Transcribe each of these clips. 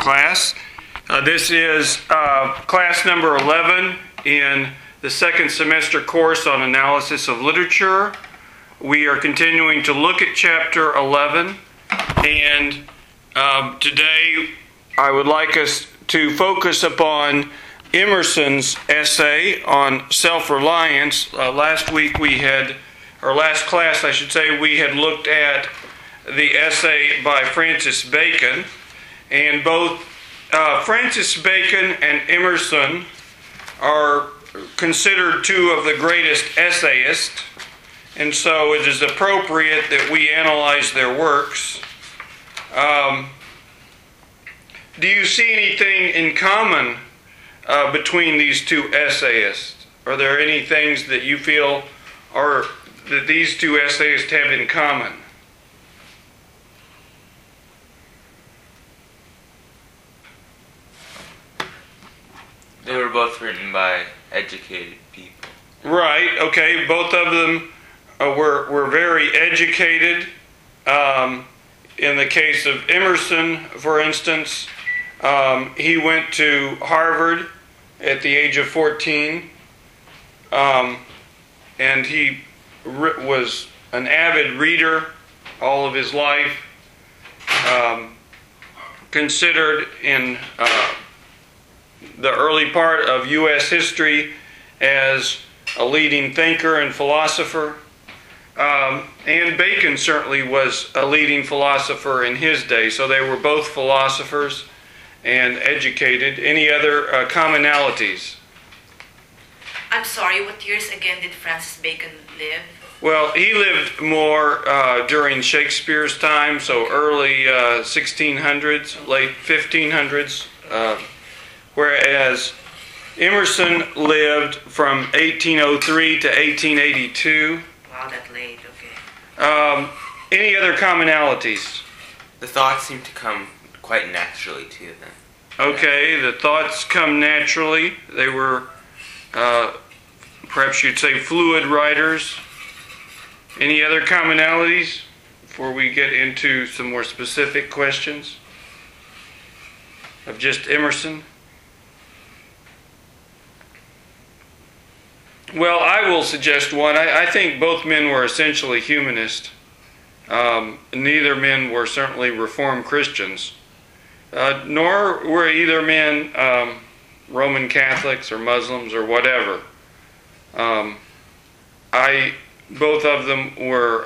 class. This is class number 11 in the second semester course on analysis of literature. We are continuing to look at chapter 11, and today I would like us to focus upon Emerson's essay on self-reliance. Last class, we had looked at the essay by Francis Bacon, and both Francis Bacon and Emerson are considered two of the greatest essayists, and so it is appropriate that we analyze their works. Do you see anything in common between these two essayists? Are there any things that you feel that these two essayists have in common? They were both written by educated people. Right, okay. Both of them were very educated. In the case of Emerson, for instance, he went to Harvard at the age of 14, and he was an avid reader all of his life, considered in the early part of U.S. history as a leading thinker and philosopher. And Bacon certainly was a leading philosopher in his day, so they were both philosophers and educated. Any other commonalities? I'm sorry, what years again did Francis Bacon live? Well, he lived more during Shakespeare's time, so early 1600s, late 1500s, whereas Emerson lived from 1803 to 1882. Wow, that late, okay. Any other commonalities? The thoughts seem to come quite naturally to them. Okay, the thoughts come naturally. They were, perhaps you'd say, fluid writers. Any other commonalities before we get into some more specific questions of just Emerson? Well, I will suggest one. I think both men were essentially humanist. Neither men were certainly Reformed Christians, nor were either men Roman Catholics or Muslims or whatever. Both of them were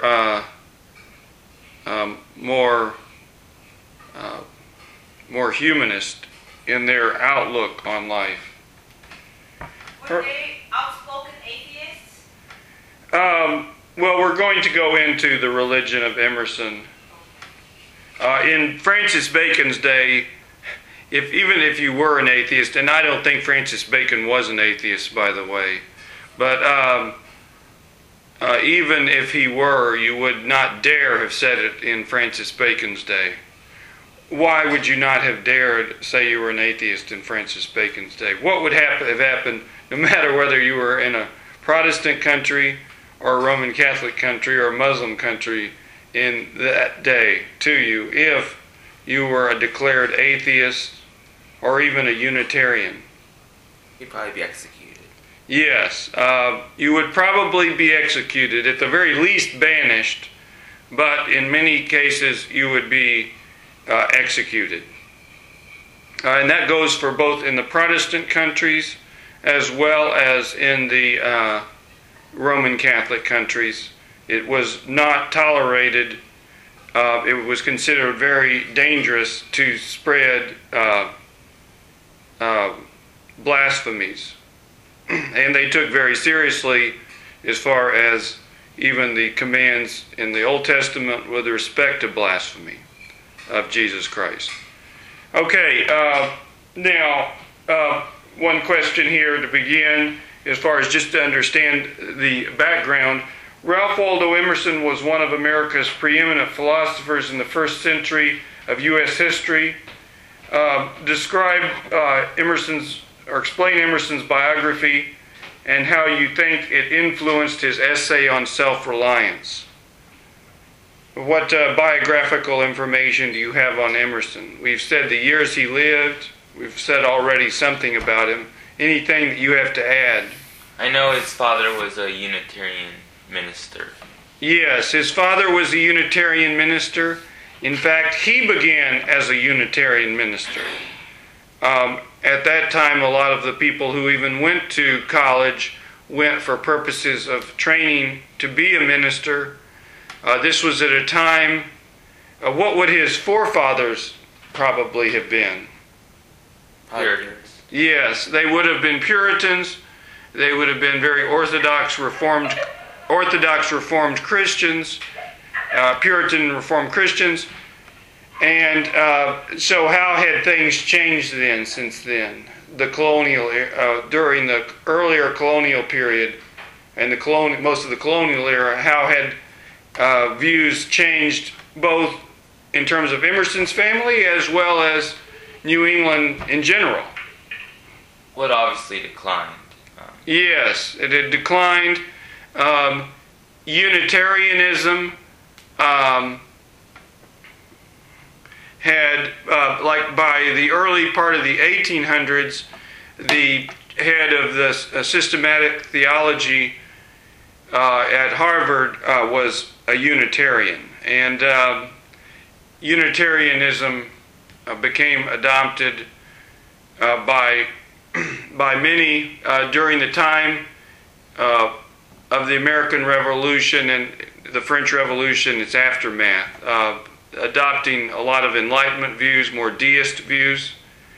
more humanist in their outlook on life. Were they outspoken atheists? Well, we're going to go into the religion of Emerson. In Francis Bacon's day, even if you were an atheist, and I don't think Francis Bacon was an atheist, by the way, but even if he were, you would not dare have said it in Francis Bacon's day. Why would you not have dared say you were an atheist in Francis Bacon's day? What would have happened, no matter whether you were in a Protestant country or a Roman Catholic country or a Muslim country in that day to you, if you were a declared atheist or even a Unitarian? You'd probably be executed. Yes, you would probably be executed, at the very least banished, but in many cases you would be executed. And that goes for both in the Protestant countries as well as in the Roman Catholic countries. It was not tolerated. It was considered very dangerous to spread blasphemies. And they took very seriously as far as even the commands in the Old Testament with respect to blasphemy of Jesus Christ. Okay, now one question here to begin, as far as just to understand the background. Ralph Waldo Emerson was one of America's preeminent philosophers in the first century of U.S. history. Describe explain Emerson's biography and how you think it influenced his essay on self-reliance. what biographical information do you have on Emerson? We've said the years he lived. We've said already something about him. Anything that you have to add? I know his father was a Unitarian minister. Yes, his father was a Unitarian minister. In fact, he began as a Unitarian minister. At that time, a lot of the people who even went to college went for purposes of training to be a minister. This was at a time, what would his forefathers probably have been? Puritans. Yes, they would have been Puritans. They would have been very Orthodox Reformed Christians, Puritan Reformed Christians. And so how had things changed then, since then? The colonial, during the earlier colonial period and most of the colonial era, how had views changed both in terms of Emerson's family as well as New England in general? What obviously declined. Yes, it had declined. Unitarianism had, like by the early part of the 1800s, the head of the systematic theology at Harvard was a Unitarian. And Unitarianism became adopted by many during the time of the American Revolution and the French Revolution, its aftermath, adopting a lot of Enlightenment views, more deist views.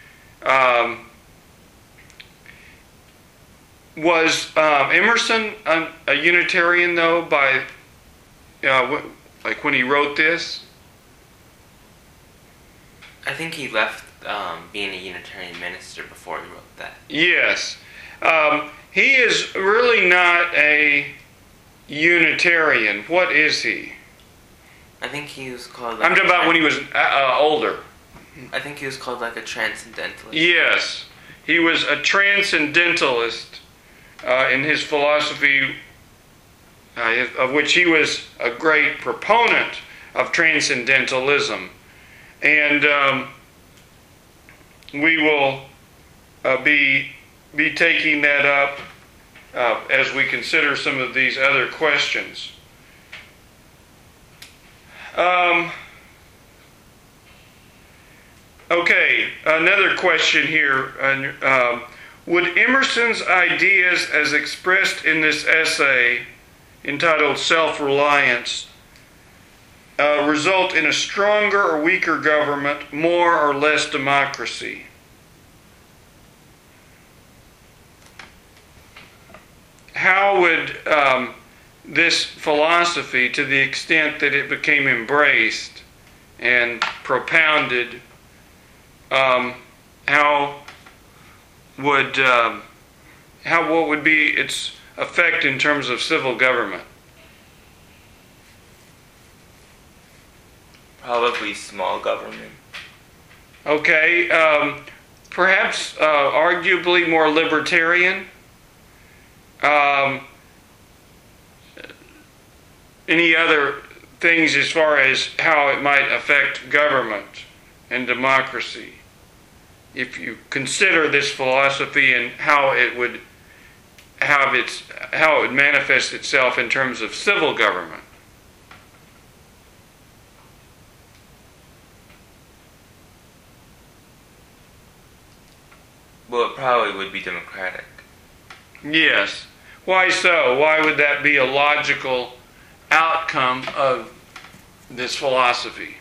Was Emerson a Unitarian, though, by like when he wrote this? I think he left being a Unitarian minister before he wrote that. Yes. He is really not a Unitarian. What is he? I think he was called... I'm talking about when he was older. I think he was called like a transcendentalist. Yes. He was a transcendentalist in his philosophy, of which he was a great proponent of transcendentalism. And we will be taking that up as we consider some of these other questions. Okay, another question here. Would Emerson's ideas as expressed in this essay entitled Self-Reliance result in a stronger or weaker government, more or less democracy? How would this philosophy, to the extent that it became embraced and propounded, what would be its effect in terms of civil government? Probably small government. Okay, perhaps arguably more libertarian. Any other things as far as how it might affect government and democracy, if you consider this philosophy and how it would manifest itself in terms of civil government? Well, it probably would be democratic. Yes. Why so? Why would that be a logical outcome of this philosophy?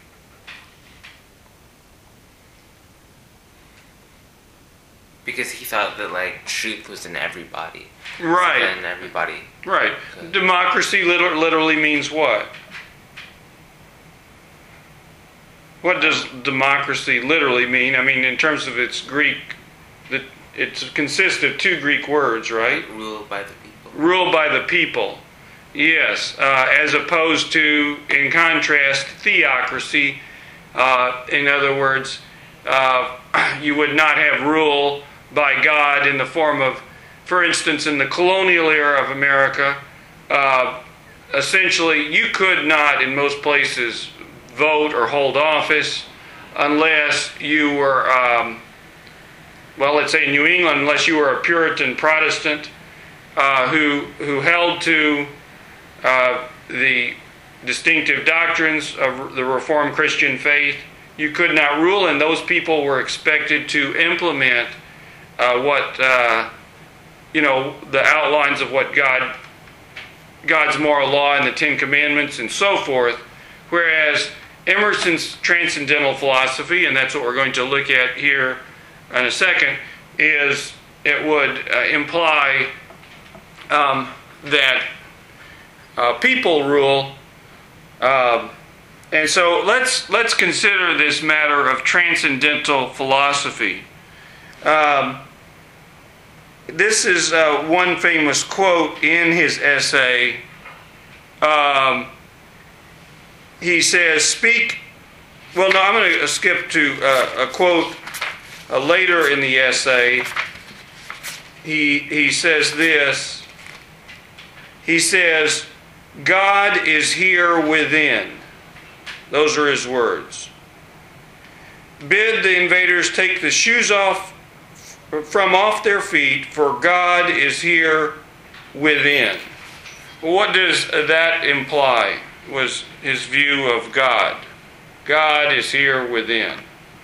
Because he thought that like truth was in everybody. Right. And everybody. Right. Democracy literally means what? What does democracy literally mean? I mean, in terms of its Greek, it consists of two Greek words, right? Ruled by the people. Ruled by the people. Yes. As opposed to, in contrast, theocracy. In other words, you would not have rule by God in the form of, for instance, in the colonial era of America, essentially you could not, in most places, vote or hold office unless you were, well, let's say in New England, unless you were a Puritan Protestant who held to the distinctive doctrines of the Reformed Christian faith. You could not rule, and those people were expected to implement the outlines of what God's moral law and the Ten Commandments and so forth. Whereas Emerson's transcendental philosophy, and that's what we're going to look at here in a second, is it would imply that people rule. And so let's consider this matter of transcendental philosophy. This is one famous quote in his essay. He says, I'm going to skip to a quote later in the essay. He says this. He says, God is here within. Those are his words. Bid the invaders take the shoes from off their feet, for God is here within. What does that imply? Was his view of God. God is here within.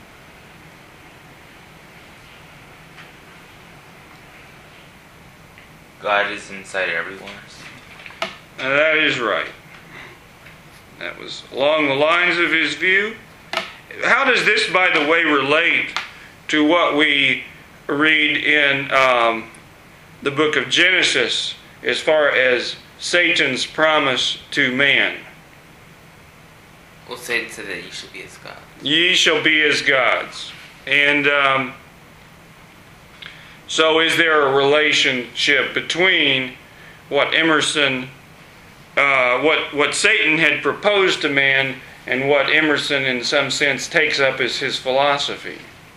God is inside everyone. That is right. That was along the lines of his view. How does this, by the way, relate to what we read in the book of Genesis as far as Satan's promise to man? Well, Satan said that you shall be as gods. Ye shall be as gods. And so is there a relationship between what Emerson, what Satan had proposed to man and what Emerson in some sense takes up as his philosophy?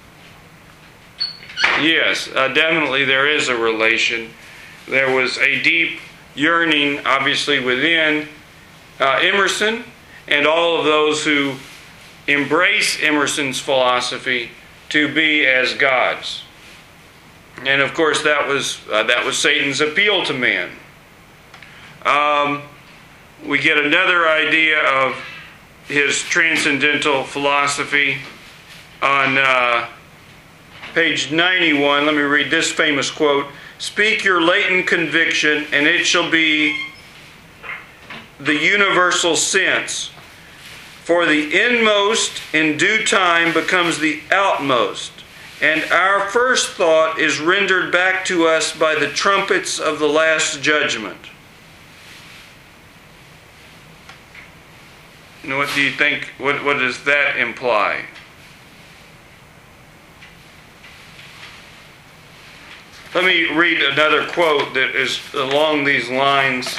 Yes, definitely there is a relation. There was a deep yearning, obviously, within Emerson and all of those who embrace Emerson's philosophy to be as gods. And of course, that was Satan's appeal to man. We get another idea of his transcendental philosophy on page 91. Let me read this famous quote. Speak your latent conviction, and it shall be the universal sense. For the inmost in due time becomes the outmost, and our first thought is rendered back to us by the trumpets of the last judgment. Now, what do you think? What does that imply? Let me read another quote that is along these lines.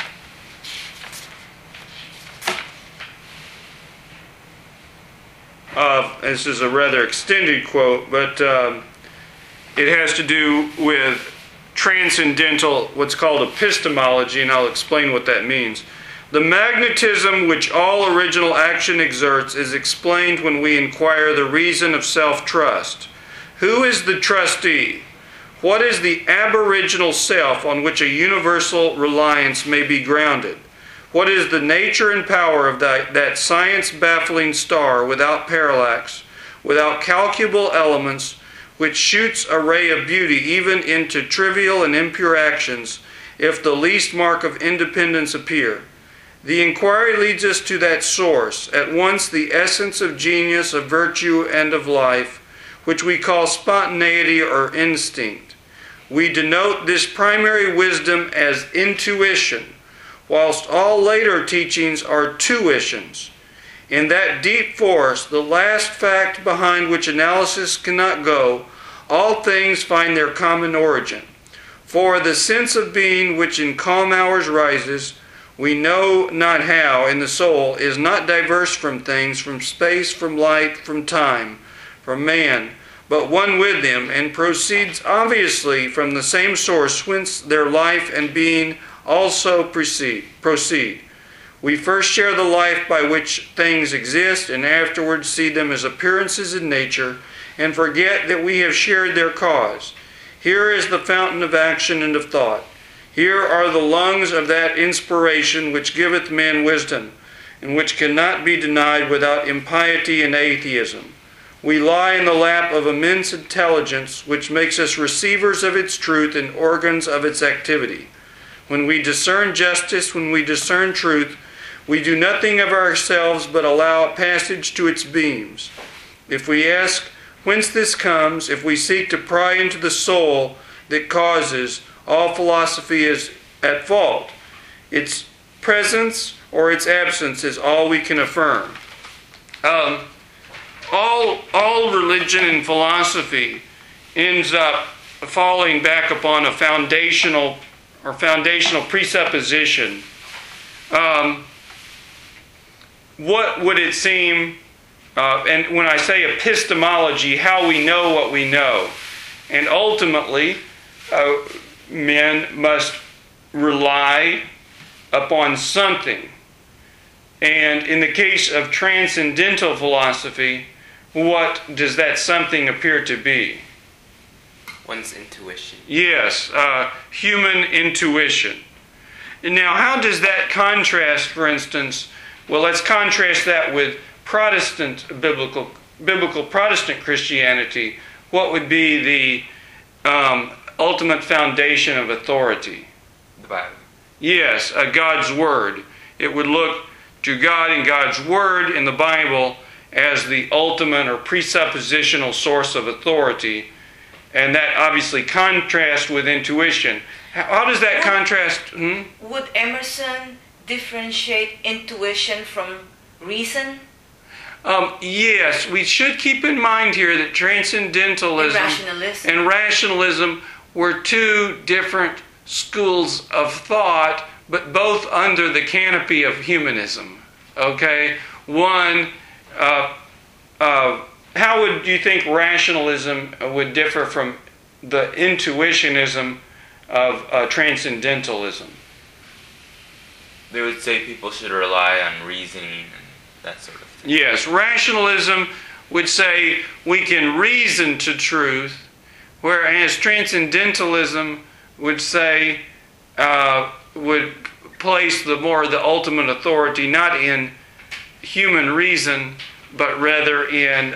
This is a rather extended quote, but it has to do with transcendental, what's called epistemology, and I'll explain what that means. The magnetism which all original action exerts is explained when we inquire the reason of self-trust. Who is the trustee? What is the aboriginal self on which a universal reliance may be grounded? What is the nature and power of that science-baffling star without parallax, without calculable elements, which shoots a ray of beauty even into trivial and impure actions, if the least mark of independence appear? The inquiry leads us to that source, at once the essence of genius, of virtue, and of life, which we call spontaneity or instinct. We denote this primary wisdom as intuition, whilst all later teachings are tuitions. In that deep force, the last fact behind which analysis cannot go, all things find their common origin. For the sense of being which in calm hours rises, we know not how, in the soul, is not diverse from things, from space, from light, from time, from man, but one with them, and proceeds obviously from the same source whence their life and being also proceed. We first share the life by which things exist and afterwards see them as appearances in nature and forget that we have shared their cause. Here is the fountain of action and of thought. Here are the lungs of that inspiration which giveth man wisdom, and which cannot be denied without impiety and atheism. We lie in the lap of immense intelligence, which makes us receivers of its truth and organs of its activity. When we discern justice, when we discern truth, we do nothing of ourselves but allow a passage to its beams. If we ask whence this comes, if we seek to pry into the soul that causes, all philosophy is at fault. Its presence or its absence is all we can affirm. All religion and philosophy ends up falling back upon a foundational presupposition. What would it seem, and when I say epistemology, how we know what we know. And ultimately, men must rely upon something. And in the case of transcendental philosophy, what does that something appear to be? One's intuition. Yes, human intuition. And now, how does that contrast, for instance? Well, let's contrast that with biblical Protestant Christianity. What would be the ultimate foundation of authority? The Bible. Yes, God's Word. It would look to God and God's Word in the Bible as the ultimate or presuppositional source of authority. And that obviously contrasts with intuition. How does that contrast? Would Emerson differentiate intuition from reason? Yes, we should keep in mind here that transcendentalism and rationalism were two different schools of thought, but both under the canopy of humanism. Okay? One, how would you think rationalism would differ from the intuitionism of transcendentalism? They would say people should rely on reasoning and that sort of thing. Yes, rationalism would say we can reason to truth, whereas transcendentalism would say, would place the ultimate authority not in human reason, but rather in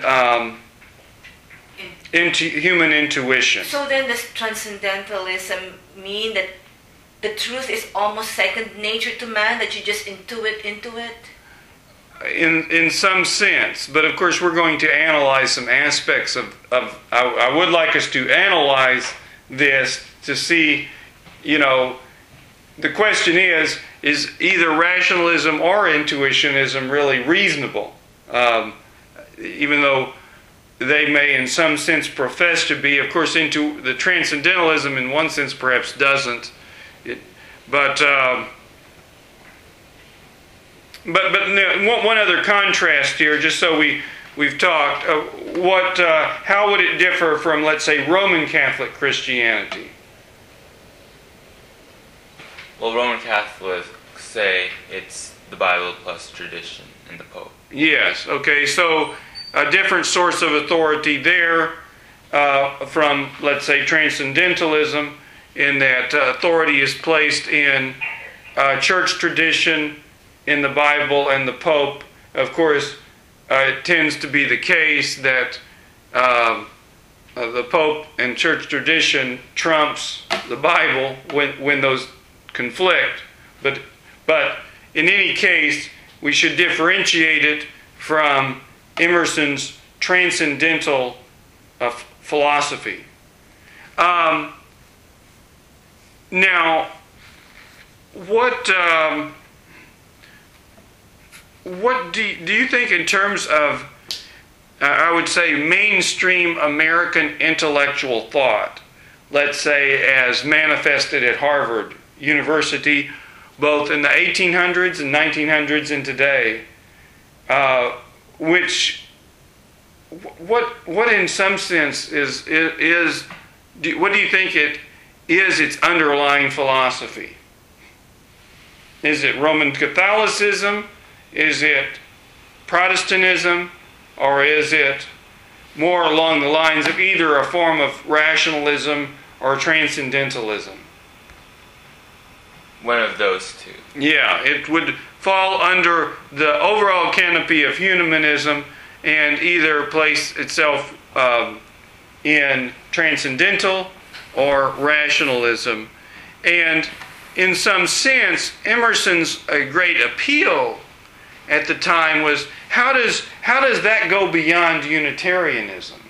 human intuition. So then does transcendentalism mean that the truth is almost second nature to man, that you just intuit into it? In some sense, but of course we're going to analyze some aspects of I would like us to analyze this to see, the question is either rationalism or intuitionism really reasonable? Even though they may in some sense profess to be. Of course, into the transcendentalism in one sense perhaps doesn't. But one other contrast here, just so we've talked, how would it differ from, let's say, Roman Catholic Christianity? Well, Roman Catholics say it's the Bible plus tradition and the Pope. Yes, okay, so a different source of authority there from, let's say, transcendentalism, in that authority is placed in church tradition, in the Bible, and the Pope. Of course, it tends to be the case that the Pope and church tradition trumps the Bible when those conflict. But in any case, we should differentiate it from Emerson's transcendental philosophy. Now, what do you think in terms of, I would say, mainstream American intellectual thought, let's say as manifested at Harvard University, both in the 1800s and 1900s and today, what in some sense what do you think it is its underlying philosophy? Is it Roman Catholicism? Is it Protestantism? Or is it more along the lines of either a form of rationalism or transcendentalism? One of those two. Yeah, it would fall under the overall canopy of humanism and either place itself in transcendental or rationalism. And in some sense, Emerson's great appeal at the time was, how does that go beyond Unitarianism?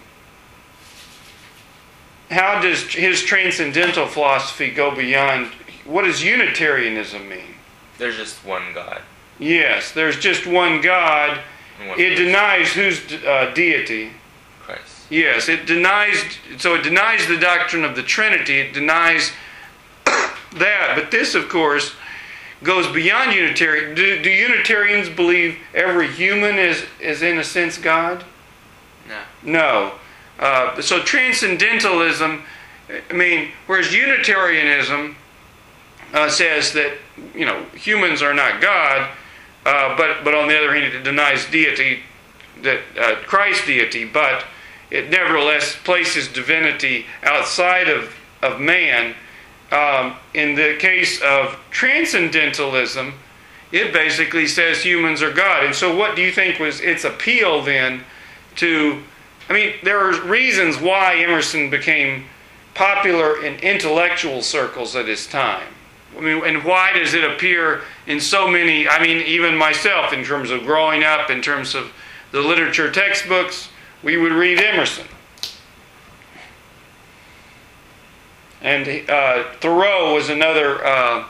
How does his transcendental philosophy go beyond? What does Unitarianism mean? There's just one God. Yes, there's just one God. And one It person. denies whose deity? Christ. Yes, it denies the doctrine of the Trinity. It denies that. But this, of course, goes beyond Unitarian. Do Unitarians believe every human is in a sense God? No. No. So transcendentalism, whereas Unitarianism says that, humans are not God, but on the other hand, it denies deity, that Christ's deity, but it nevertheless places divinity outside of man. In the case of transcendentalism, it basically says humans are God. And so what do you think was its appeal then to... there are reasons why Emerson became popular in intellectual circles at his time. And why does it appear in so many... even myself, in terms of growing up, in terms of the literature textbooks, we would read Emerson. And Thoreau was another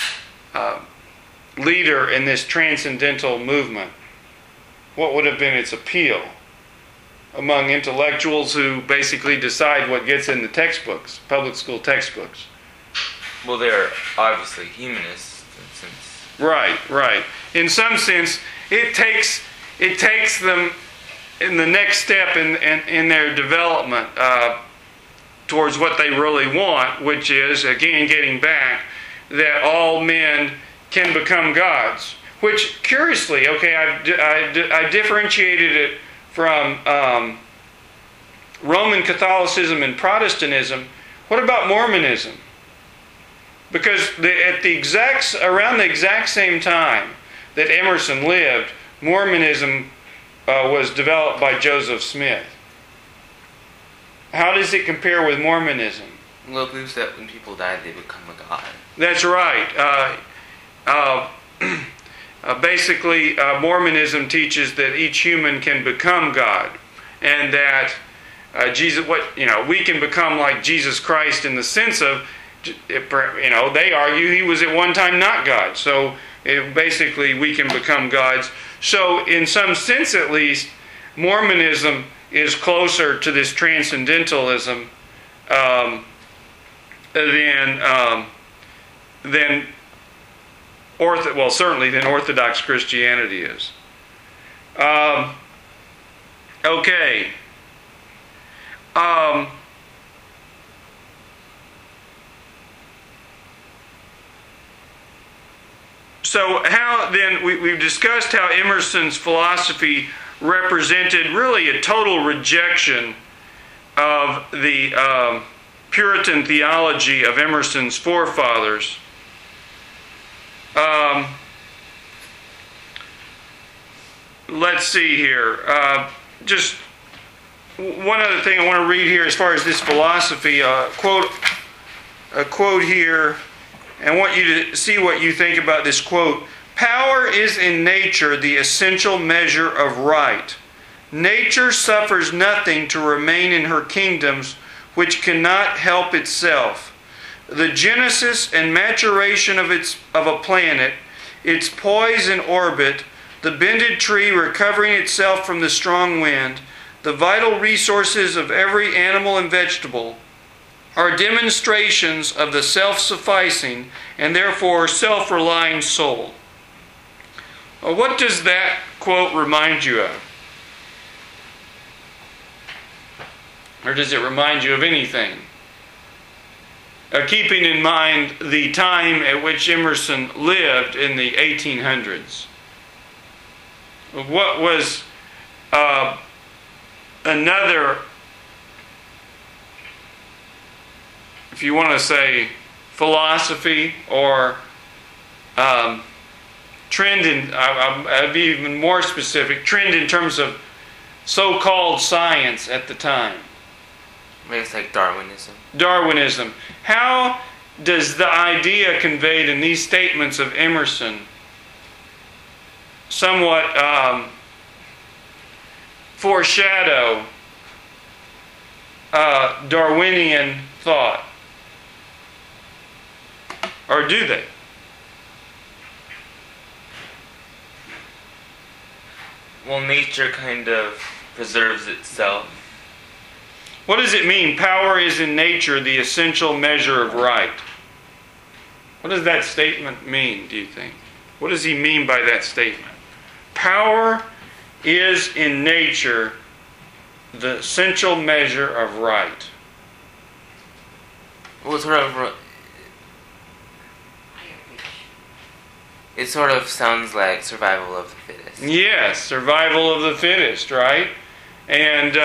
leader in this transcendental movement. What would have been its appeal among intellectuals who basically decide what gets in the textbooks, public school textbooks? Well, they're obviously humanists in a sense. Right. In some sense, it takes them in the next step in their development towards what they really want, which is, again, getting back, that all men can become gods. Which, curiously, I differentiated it from Roman Catholicism and Protestantism. What about Mormonism? Because around the exact same time that Emerson lived, Mormonism was developed by Joseph Smith. How does it compare with Mormonism? Well, it believes that when people die, they become a god. That's right. Basically, Mormonism teaches that each human can become God, and that we can become like Jesus Christ in the sense of, they argue he was at one time not God. So basically, we can become gods. So, in some sense, at least, Mormonism is closer to this transcendentalism than Orthodox Christianity is. Okay. So how then, we've discussed how Emerson's philosophy represented really a total rejection of the Puritan theology of Emerson's forefathers. Let's see here. Just one other thing I want to read here as far as this philosophy. A quote here. I want you to see what you think about this quote. Power is in nature the essential measure of right. Nature suffers nothing to remain in her kingdoms which cannot help itself. The genesis and maturation of a planet, its poise in orbit, the bended tree recovering itself from the strong wind, the vital resources of every animal and vegetable, are demonstrations of the self-sufficing and therefore self-relying soul. What does that quote remind you of? Or does it remind you of anything? keeping in mind the time at which Emerson lived in the 1800s. What was another, if you want to say, philosophy or trend in, I'd be even more specific, trend in terms of so-called science at the time? Maybe it's like Darwinism. Darwinism. How does the idea conveyed in these statements of Emerson somewhat foreshadow Darwinian thought? Or do they? Well, nature kind of preserves itself. What does it mean? Power is in nature the essential measure of right. What does that statement mean, do you think? What does he mean by that statement? Power is in nature the essential measure of right. Well, it sort of sounds like survival of the fittest. Yes, survival of the fittest, right? And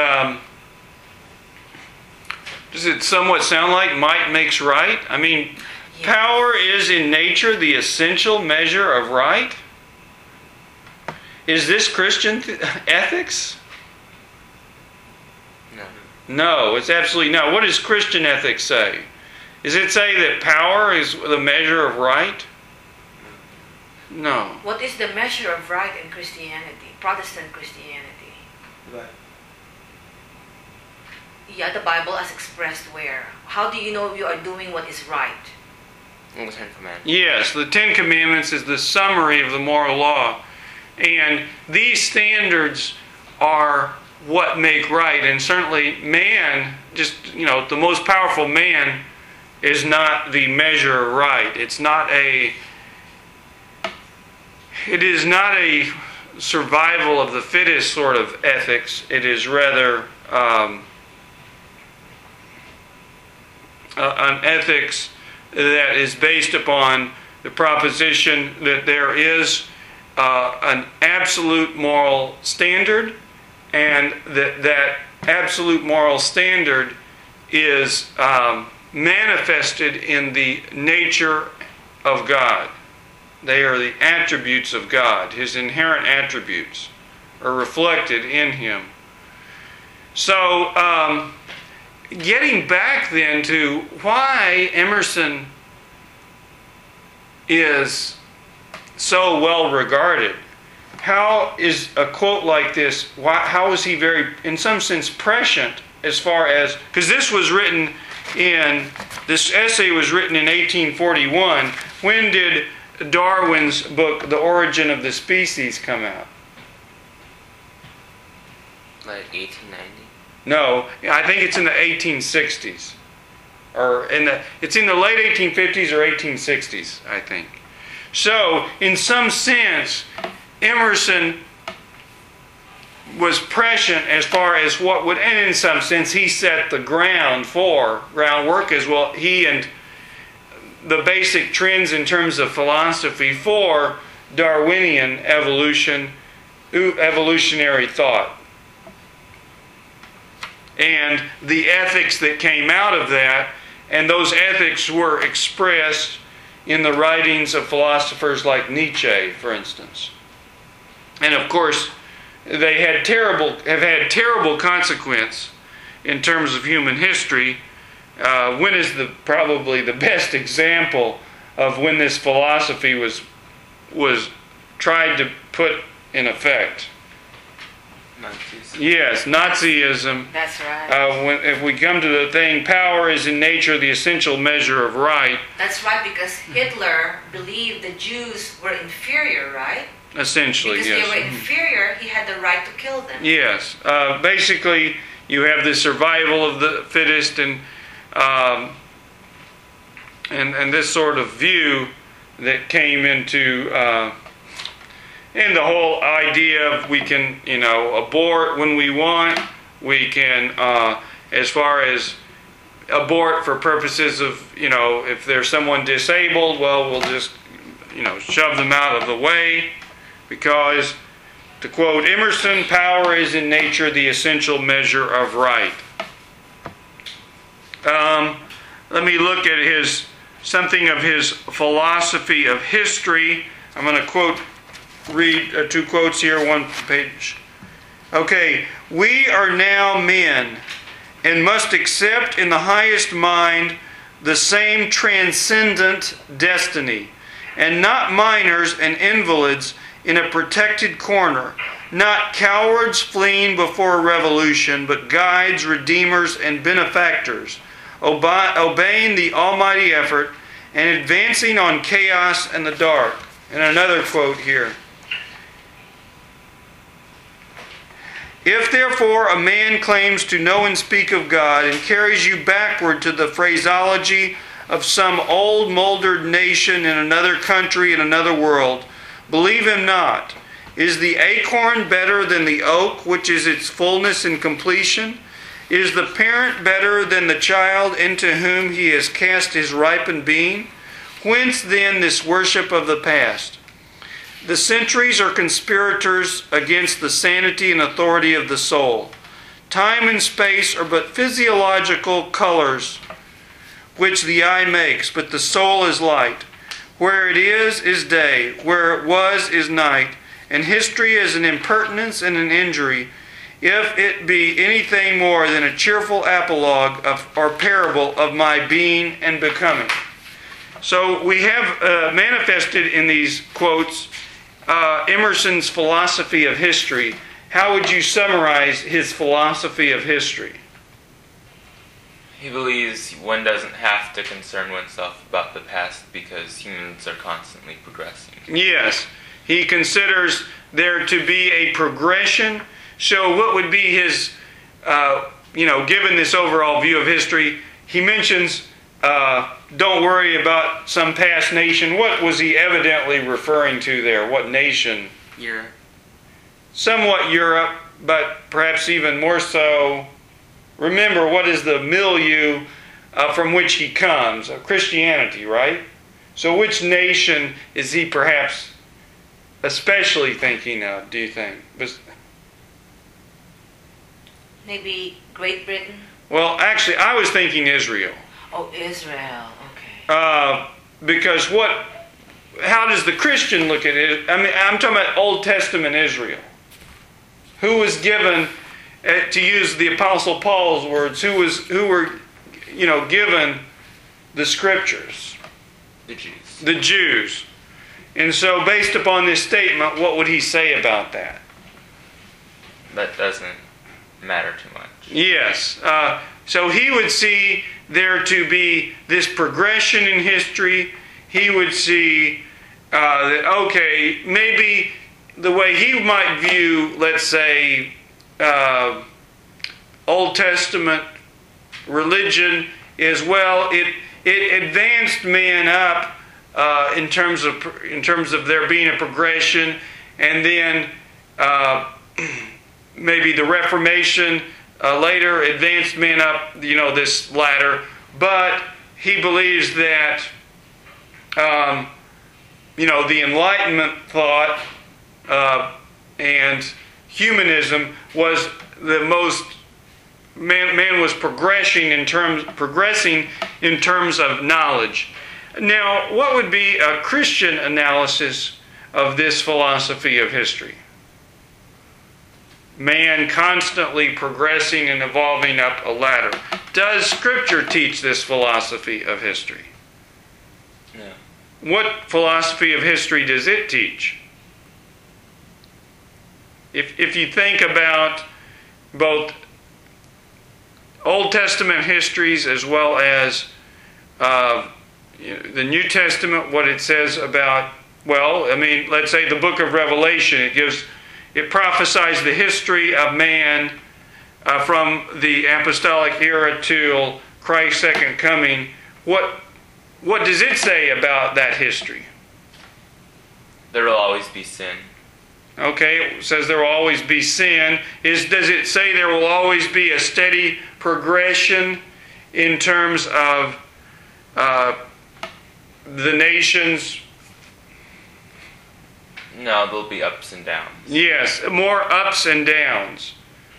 does it somewhat sound like might makes right? I mean, power is in nature the essential measure of right? Is this Christian ethics? No. No, it's absolutely not. What does Christian ethics say? Does it say that power is the measure of right? No. What is the measure of right in Christianity, Protestant Christianity? Right. Yeah, the Bible as expressed where? How do you know you are doing what is right? In the Ten Commandments. Yes, the Ten Commandments is the summary of the moral law. And these standards are what make right. And certainly man, just, the most powerful man is not the measure of right. It is not a survival of the fittest sort of ethics. It is rather an ethics that is based upon the proposition that there is an absolute moral standard, and that absolute moral standard is manifested in the nature of God. They are the attributes of God. His inherent attributes are reflected in Him. So, getting back then to why Emerson is so well regarded, how is a quote like this, how is he very, in some sense, prescient as far as, because this essay was written in 1841. When did Darwin's book, The Origin of the Species, come out? Like 1890? No, I think it's in the 1860s. It's in the late 1850s or 1860s, I think. So, in some sense, Emerson was prescient as far as what would, and in some sense, he set the groundwork as well. He and the basic trends in terms of philosophy for Darwinian evolutionary thought. And the ethics that came out of that, and those ethics were expressed in the writings of philosophers like Nietzsche, for instance. And of course, they have had terrible consequence in terms of human history. When is probably the best example of when this philosophy was tried to put in effect? Nazism. Yes, Nazism. That's right. If we come to the thing, power is in nature the essential measure of right. That's right, because Hitler believed the Jews were inferior, right? Essentially, because yes. Because they were inferior, he had the right to kill them. Yes. Basically, you have the survival of the fittest, and this sort of view that came into and the whole idea of we can, abort when we want. We can, as far as abort for purposes of, if there's someone disabled, well, we'll just, shove them out of the way, because, to quote Emerson, power is in nature the essential measure of right. Let me look at something of his philosophy of history. I'm going to read 2 quotes here, one page. Okay, we are now men, and must accept in the highest mind the same transcendent destiny, and not minors and invalids in a protected corner, not cowards fleeing before a revolution, but guides, redeemers, and benefactors, obeying the almighty effort and advancing on chaos and the dark. And another quote here. If therefore a man claims to know and speak of God and carries you backward to the phraseology of some old mouldered nation in another country in another world, believe him not. Is the acorn better than the oak, which is its fullness and completion? Is the parent better than the child into whom he has cast his ripened being? Whence then this worship of the past? The centuries are conspirators against the sanity and authority of the soul. Time and space are but physiological colors which the eye makes, but the soul is light. Where it is day. Where it was is night. And history is an impertinence and an injury, if it be anything more than a cheerful apologue or parable of my being and becoming. So we have manifested in these quotes Emerson's philosophy of history. How would you summarize his philosophy of history? He believes one doesn't have to concern oneself about the past because humans are constantly progressing. Yes. He considers there to be a progression. So what would be his, given this overall view of history, he mentions, don't worry about some past nation. What was he evidently referring to there? What nation? Europe. Somewhat Europe, but perhaps even more so. Remember, what is the milieu from which he comes? Christianity, right? So which nation is he perhaps especially thinking of, do you think? Maybe Great Britain? Well, actually, I was thinking Israel. Oh, Israel. Okay. Because how does the Christian look at it? I mean, I'm talking about Old Testament Israel. Who was given, to use the Apostle Paul's words, who were given the Scriptures? The Jews. The Jews. And so, based upon this statement, what would he say about that? That doesn't matter too much. Yes. So he would see there to be this progression in history. He would see that, okay, maybe the way he might view, let's say, Old Testament religion is, well, it advanced men up in terms of there being a progression, and then maybe the Reformation later advanced men up, this ladder. But he believes that, the Enlightenment thought and humanism was the most. Man was progressing in terms of knowledge. Now, what would be a Christian analysis of this philosophy of history? Man constantly progressing and evolving up a ladder. Does Scripture teach this philosophy of history? No. What philosophy of history does it teach? If you think about both Old Testament histories as well as the New Testament, what it says about, let's say the book of Revelation, it prophesies the history of man from the apostolic era till Christ's second coming. What does it say about that history? There will always be sin. Okay, it says there will always be sin. Does it say there will always be a steady progression in terms of the nations? No, there'll be ups and downs. Yes, more ups and downs.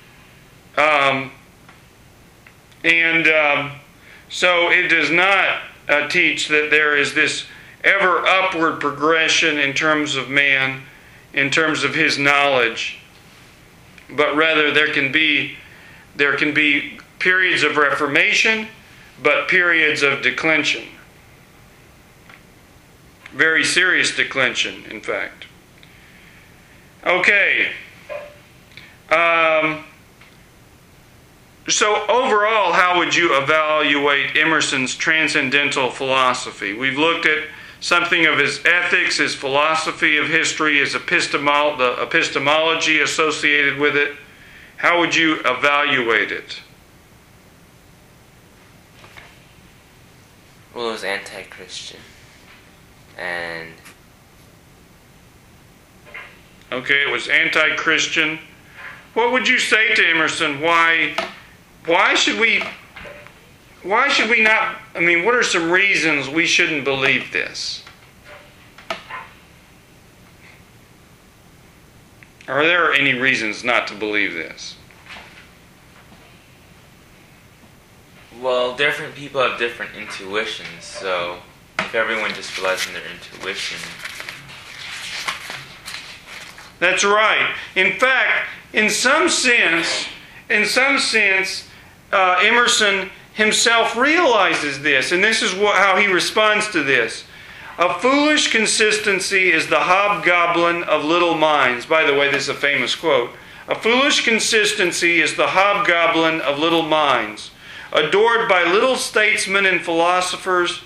So it does not teach that there is this ever upward progression in terms of man, in terms of his knowledge, but rather there can be periods of reformation, but periods of declension. Very serious declension, in fact. Okay. So overall, how would you evaluate Emerson's transcendental philosophy? We've looked at something of his ethics, his philosophy of history, his the epistemology associated with it. How would you evaluate it? Well, it was anti-Christian. And okay, it was anti-Christian. What would you say to Emerson? Why should we not, what are some reasons we shouldn't believe this? Are there any reasons not to believe this? Well, different people have different intuitions, so if everyone just relies on their intuition. That's right. In fact, in some sense, Emerson himself realizes this, and this is how he responds to this. A foolish consistency is the hobgoblin of little minds. By the way, this is a famous quote. A foolish consistency is the hobgoblin of little minds, adored by little statesmen and philosophers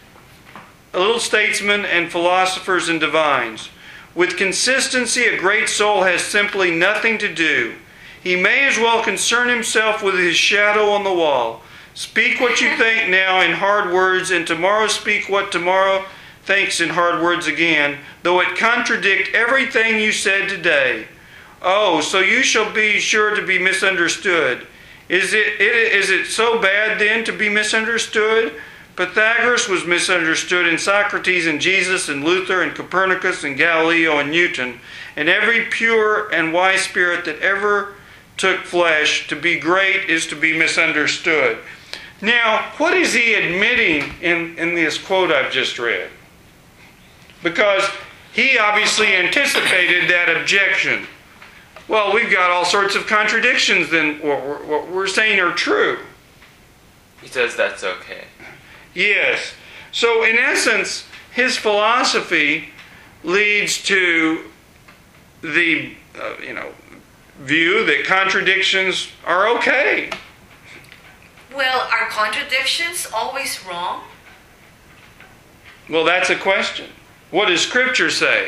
and divines. With consistency, a great soul has simply nothing to do. He may as well concern himself with his shadow on the wall. Speak what you think now in hard words, and tomorrow speak what tomorrow thinks in hard words again, though it contradict everything you said today. Oh, so you shall be sure to be misunderstood. Is it so bad then to be misunderstood? Pythagoras was misunderstood, and Socrates and Jesus and Luther and Copernicus and Galileo and Newton, and every pure and wise spirit that ever took flesh. To be great is to be misunderstood. Now, what is he admitting in this quote I've just read? Because he obviously anticipated that objection. Well, we've got all sorts of contradictions then what we're saying are true. He says that's okay. Yes. So in essence, his philosophy leads to the view that contradictions are okay. Well, are contradictions always wrong? Well, that's a question. What does Scripture say?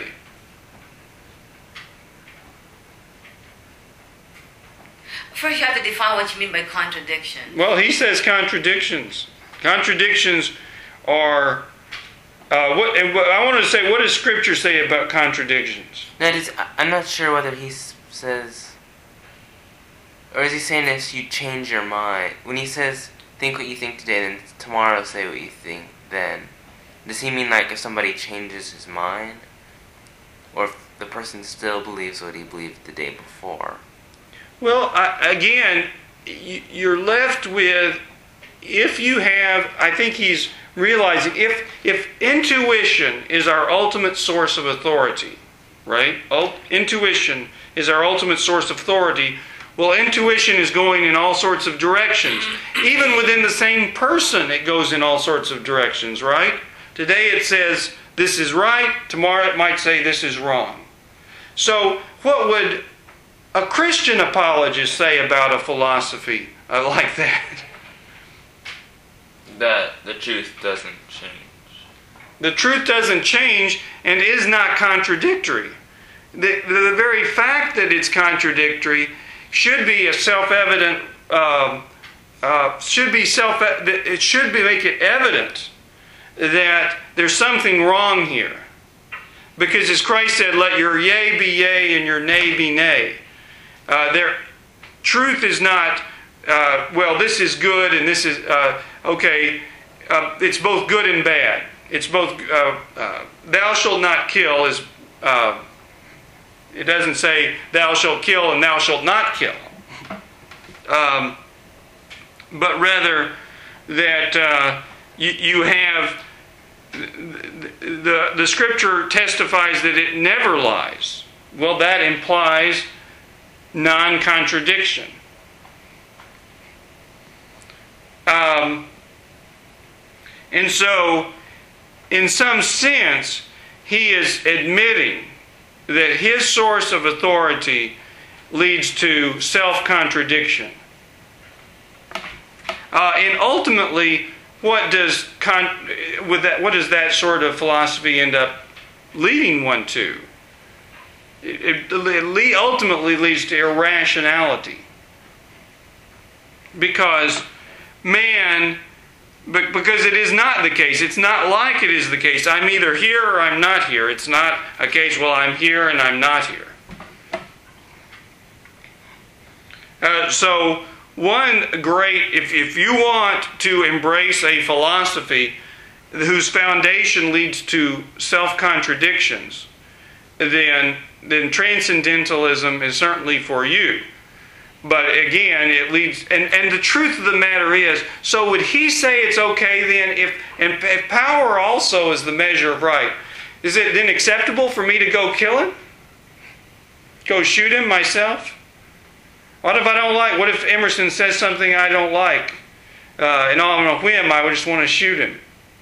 First, you have to define what you mean by contradiction. Well, he says contradictions. Contradictions are I want to say, what does Scripture say about contradictions? I'm not sure whether he says, or is he saying if you change your mind? When he says, think what you think today, then tomorrow say what you think then, does he mean like if somebody changes his mind? Or if the person still believes what he believed the day before? Well, again, you're left with, if you have, I think he's realizing, if intuition is our ultimate source of authority, right? Intuition is our ultimate source of authority. Well, intuition is going in all sorts of directions. Even within the same person, it goes in all sorts of directions, right? Today it says, this is right. Tomorrow it might say, this is wrong. So what would a Christian apologist say about a philosophy like that? That the truth doesn't change. The truth doesn't change and is not contradictory. The very fact that it's contradictory should be a self-evident. It should make it evident that there's something wrong here. Because as Christ said, let your yea be yea and your nay be nay. Truth is not, well, this is good and this is, okay, it's both good and bad. It's both, thou shalt not kill is, it doesn't say thou shalt kill and thou shalt not kill. But rather that you have, the scripture testifies that it never lies. Well, that implies non-contradiction. And so, in some sense, he is admitting that his source of authority leads to self-contradiction. And ultimately, what does that sort of philosophy end up leading one to? It ultimately leads to irrationality. Because because it is not the case. It's not like it is the case. I'm either here or I'm not here. It's not a case, well, I'm here and I'm not here. So, if you want to embrace a philosophy whose foundation leads to self-contradictions, then transcendentalism is certainly for you. But again, it leads, and the truth of the matter is, so would he say it's okay then, if power also is the measure of right, is it then acceptable for me to go kill him? Go shoot him myself? What if I don't like, what if Emerson says something I don't like? And on a whim, I would just want to shoot him.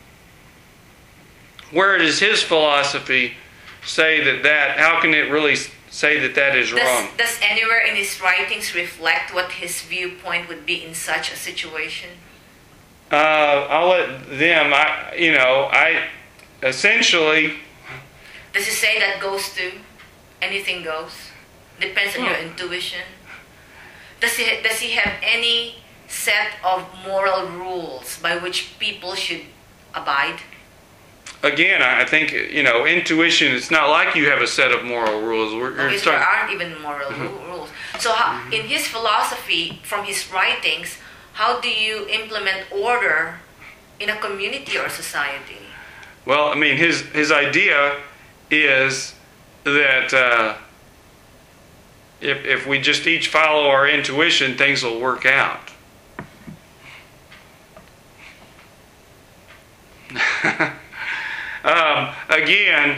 Where does his philosophy say that, how can it really say that is wrong? Does anywhere in his writings reflect what his viewpoint would be in such a situation? I'll let them, essentially... Does he say that goes to? Anything goes? Depends on your intuition? Does he have any set of moral rules by which people should abide? Again, I think, intuition, it's not like you have a set of moral rules. There aren't even moral rules. So in his philosophy, from his writings, how do you implement order in a community or society? Well, his idea is that if we just each follow our intuition, things will work out. Again,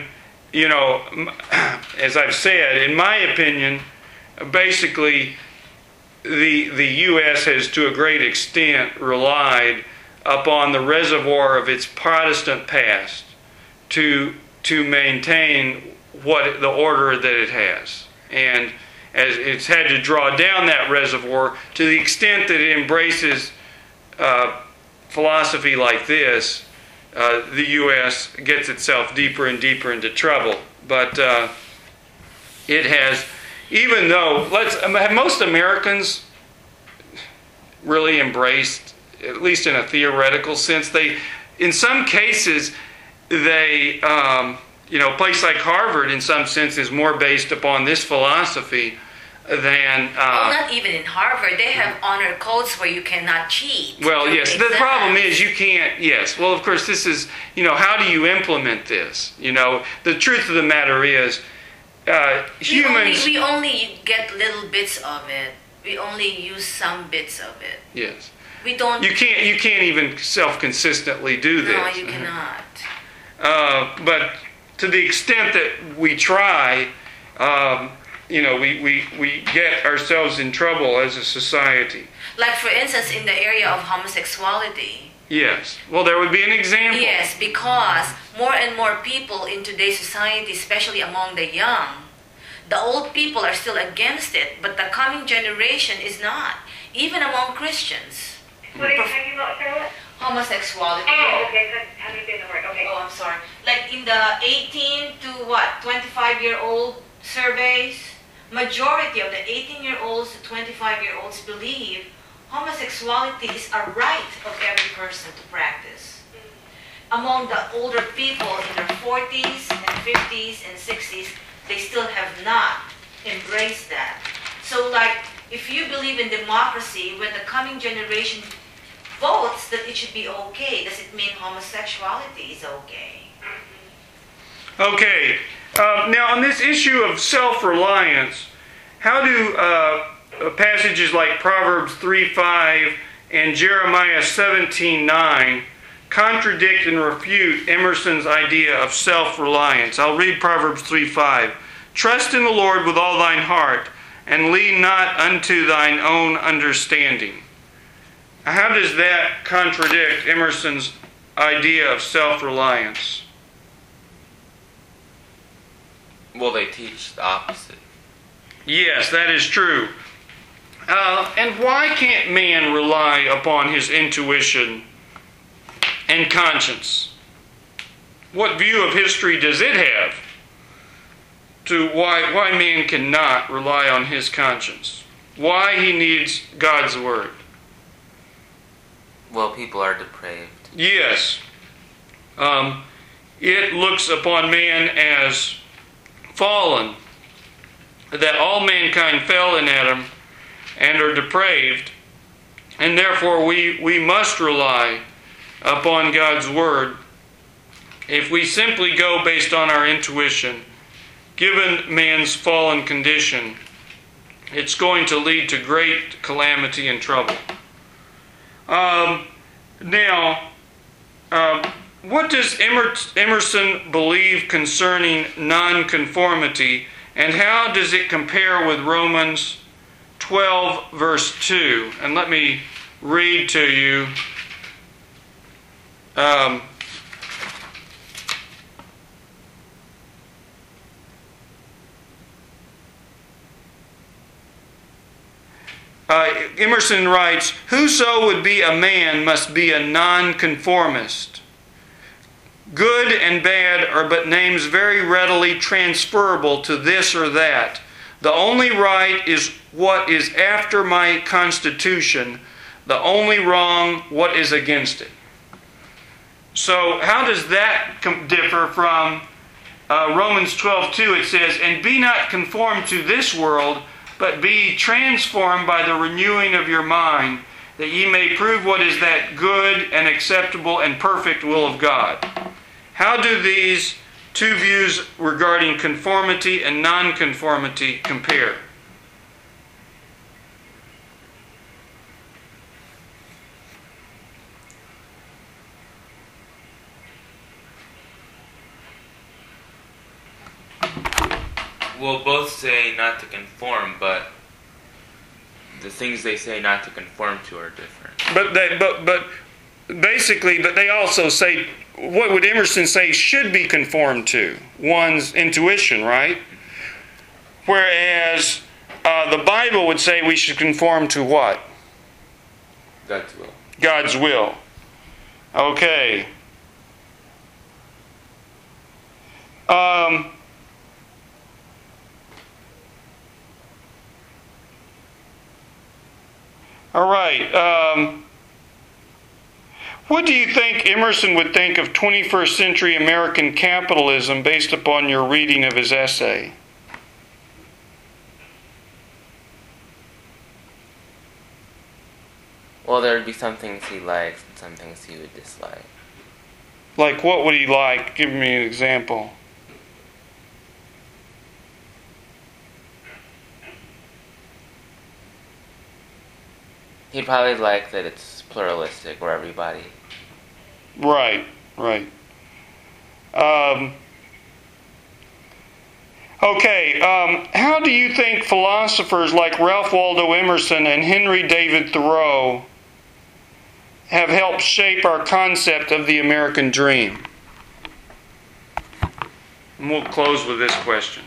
as I've said, in my opinion, basically the U.S. has to a great extent relied upon the reservoir of its Protestant past to maintain the order that it has. And as it's had to draw down that reservoir to the extent that it embraces philosophy like this, the U.S. gets itself deeper and deeper into trouble. But it has, even though, have most Americans really embraced, at least in a theoretical sense, in some cases, a place like Harvard, in some sense, is more based upon this philosophy than... not even in Harvard. They have honor codes where you cannot cheat. Well, yes. The problem is you can't... Yes. Well, of course, this is... how do you implement this? The truth of the matter is humans... We only get little bits of it. We only use some bits of it. Yes. We don't... You can't even self-consistently do this. No, you cannot. But to the extent that we try... we get ourselves in trouble as a society. Like, for instance, in the area of homosexuality. Yes. Well, there would be an example. Yes, because more and more people in today's society, especially among the young, the old people are still against it, but the coming generation is not. Even among Christians. What are you talking about, Charlotte? Homosexuality. Oh, okay. How do you say the word? Okay. Oh, I'm sorry. Like in the 18 to 25-year-old surveys, majority of the 18-year-olds to 25-year-olds believe homosexuality is a right of every person to practice. Among the older people in their 40s and 50s and 60s, they still have not embraced that. So, like, if you believe in democracy, when the coming generation votes that it should be okay. Does it mean homosexuality is okay? Okay, now on this issue of self-reliance, how do passages like Proverbs 3:5 and Jeremiah 17:9 contradict and refute Emerson's idea of self-reliance? I'll read Proverbs 3:5. Trust in the Lord with all thine heart, and lean not unto thine own understanding. How does that contradict Emerson's idea of self-reliance? Well, they teach the opposite. Yes, that is true. And why can't man rely upon his intuition and conscience? What view of history does it have to why man cannot rely on his conscience? Why he needs God's word? Well, people are depraved. Yes. It looks upon man as fallen, that all mankind fell in Adam and are depraved, and therefore we must rely upon God's word. If we simply go based on our intuition, given man's fallen condition, it's going to lead to great calamity and trouble. What does Emerson believe concerning nonconformity, and how does it compare with Romans 12, verse 2? And let me read to you Emerson writes, "Whoso would be a man must be a nonconformist. Good and bad are but names very readily transferable to this or that. The only right is what is after my constitution, the only wrong what is against it." So how does that differ from Romans 12:2? It says, "And be not conformed to this world, but be transformed by the renewing of your mind, that ye may prove what is that good and acceptable and perfect will of God." How do these two views regarding conformity and nonconformity compare? Well, both say not to conform, but the things they say not to conform to are different. But they also say, what would Emerson say should be conformed to? One's intuition, right? Whereas the Bible would say we should conform to what? God's will. God's will. Okay. All right. What do you think Emerson would think of 21st century American capitalism based upon your reading of his essay? Well, there would be some things he likes and some things he would dislike. Like what would he like? Give me an example. He'd probably like that it's pluralistic, where everybody... Right. How do you think philosophers like Ralph Waldo Emerson and Henry David Thoreau have helped shape our concept of the American dream? And we'll close with this question.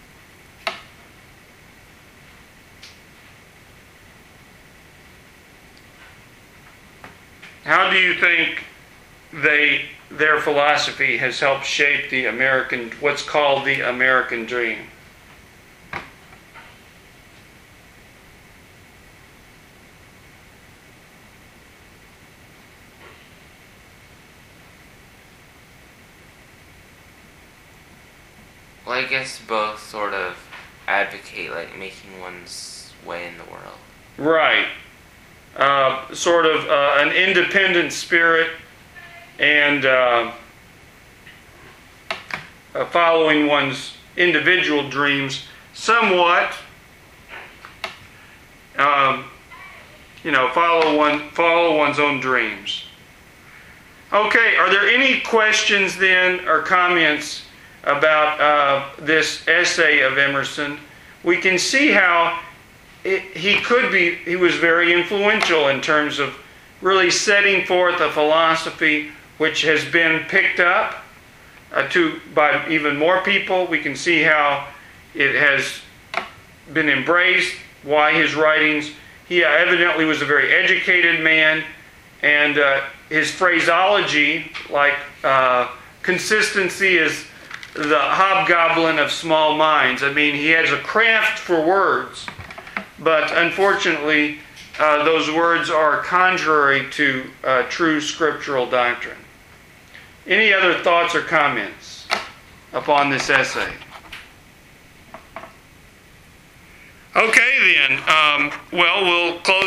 How do you think their philosophy has helped shape the American, what's called the American dream? Well, I guess both sort of advocate, like, making one's way in the world. Right. sort of an independent spirit and following one's individual dreams somewhat. Follow one's own dreams. Okay, are there any questions then or comments about this essay of Emerson? We can see how he was very influential in terms of really setting forth a philosophy which has been picked up by even more people. We can see how it has been embraced, why his writings. He evidently was a very educated man, and his phraseology, like consistency is the hobgoblin of small minds. I mean, he has a craft for words, but unfortunately, those words are contrary to true scriptural doctrine. Any other thoughts or comments upon this essay? Okay, then. We'll close.